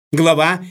Глава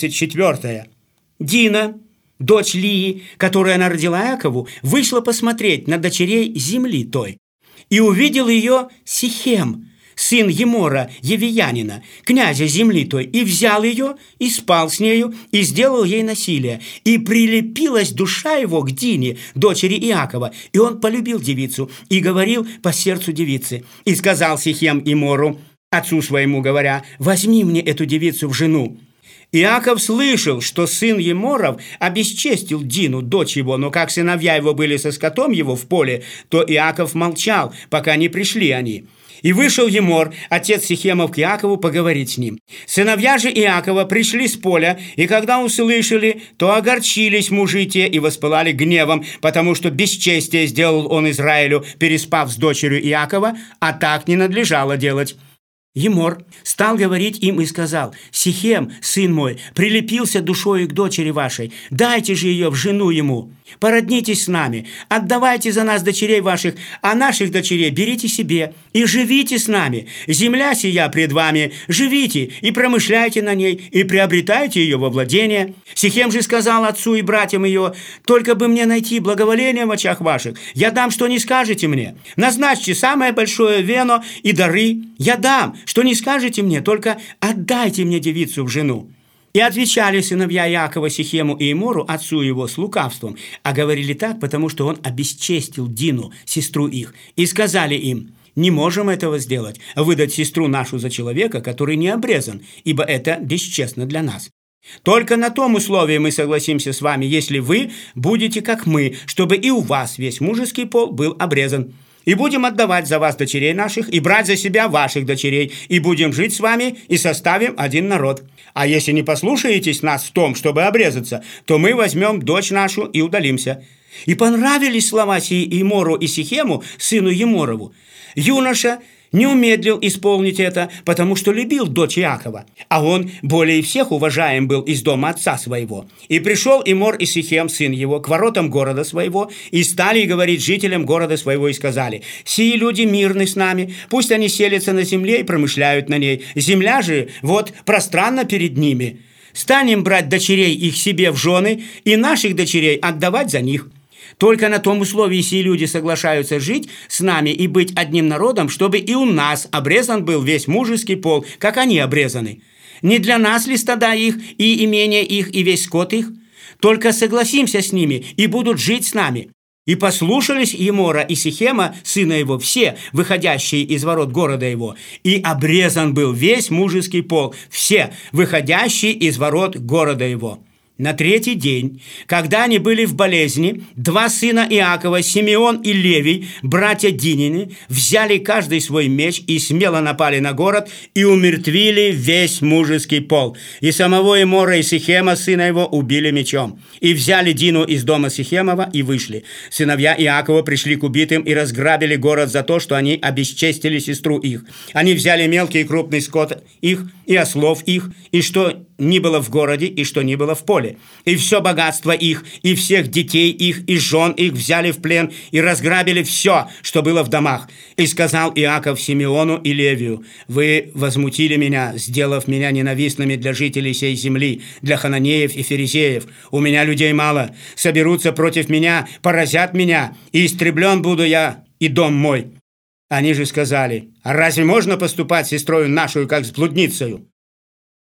34. Дина, дочь Лии, которую она родила Якову, вышла посмотреть на дочерей земли той. И увидел ее Сихем, сын Емора, Евиянина, князя земли той, и взял ее, и спал с нею, и сделал ей насилие. И прилепилась душа его к Дине, дочери Иакова, и он полюбил девицу, и говорил по сердцу девицы. И сказал Сихем Емору, отцу своему говоря: «Возьми мне эту девицу в жену». Иаков слышал, что сын Еморов обесчестил Дину, дочь его, но как сыновья его были со скотом его в поле, то Иаков молчал, пока не пришли они. И вышел Емор, отец Сихемов, к Иакову поговорить с ним. Сыновья же Иакова пришли с поля, и когда услышали, то огорчились мужи те и воспылали гневом, потому что бесчестие сделал он Израилю, переспав с дочерью Иакова, а так не надлежало делать. Емор стал говорить им и сказал: «Сихем, сын мой, прилепился душою к дочери вашей, дайте же ее в жену ему, породнитесь с нами, отдавайте за нас дочерей ваших, а наших дочерей берите себе и живите с нами. Земля сия пред вами, живите и промышляйте на ней, и приобретайте ее во владение». Сихем же сказал отцу и братьям ее: «Только бы мне найти благоволение в очах ваших, я дам, что не скажете мне. Назначьте самое большое вено и дары, я дам, что не скажете мне, только отдайте мне девицу в жену». И отвечали сыновья Иакова Сихему и Емору, отцу его, с лукавством, а говорили так, потому что он обесчестил Дину, сестру их, и сказали им: «Не можем этого сделать, выдать сестру нашу за человека, который не обрезан, ибо это бесчестно для нас. Только на том условии мы согласимся с вами, если вы будете как мы, чтобы и у вас весь мужеский пол был обрезан. И будем отдавать за вас дочерей наших, и брать за себя ваших дочерей, и будем жить с вами, и составим один народ. А если не послушаетесь нас в том, чтобы обрезаться, то мы возьмем дочь нашу и удалимся». И понравились слова сии Емору и Сихему, сыну Еморову. Юноша не умедлил исполнить это, потому что любил дочь Иакова, а он более всех уважаем был из дома отца своего. И пришел Емор и Сихем, сын его, к воротам города своего, и стали говорить жителям города своего, и сказали: «Сии люди мирны с нами, пусть они селятся на земле и промышляют на ней. Земля же вот пространна перед ними. Станем брать дочерей их себе в жены, и наших дочерей отдавать за них». Только на том условии сии люди соглашаются жить с нами и быть одним народом, чтобы и у нас обрезан был весь мужеский пол, как они обрезаны. Не для нас ли стада их, и имение их, и весь скот их? Только согласимся с ними, и будут жить с нами». И послушались Емора и Сихема, сына его, все, выходящие из ворот города его, и обрезан был весь мужеский пол, все, выходящие из ворот города его. На третий день, когда они были в болезни, два сына Иакова, Симеон и Левий, братья Динины, взяли каждый свой меч и смело напали на город и умертвили весь мужеский пол. И самого Емора и Сихема, сына его, убили мечом. И взяли Дину из дома Сихемова и вышли. Сыновья Иакова пришли к убитым и разграбили город за то, что они обесчестили сестру их. Они взяли мелкий и крупный скот их, и ослов их, и что ни было в городе, и что ни было в поле. И все богатство их, и всех детей их, и жен их взяли в плен, и разграбили все, что было в домах. И сказал Иаков Симеону и Левию: «Вы возмутили меня, сделав меня ненавистными для жителей сей земли, для хананеев и ферезеев. У меня людей мало, соберутся против меня, поразят меня, и истреблен буду я и дом мой». Они же сказали: «А разве можно поступать с сестрою нашу, как с блудницею?»